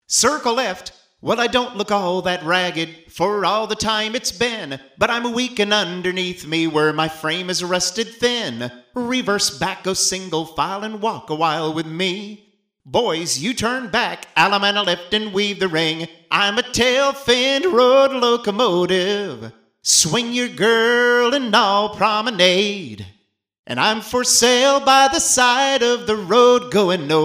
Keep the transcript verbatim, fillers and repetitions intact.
Circle left. Well, I don't look all that ragged for all the time it's been, but I'm weakin' underneath me where my frame is rusted thin. Reverse back, go single file and walk a while with me. Boys, you turn back, Alamana left and weave the ring. I'm a tail-finned road locomotive. Swing your girl and I'll promenade. And I'm for sale by the side of the road going no